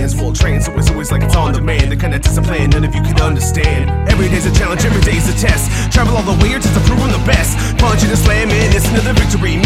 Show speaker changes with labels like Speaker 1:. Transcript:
Speaker 1: hands full trained, so it's always like it's on demand. The kind of discipline none of you can understand. Every day's a challenge, every day's a test. Travel all the way here just to prove I'm the best. Punching and slamming, it's another victory.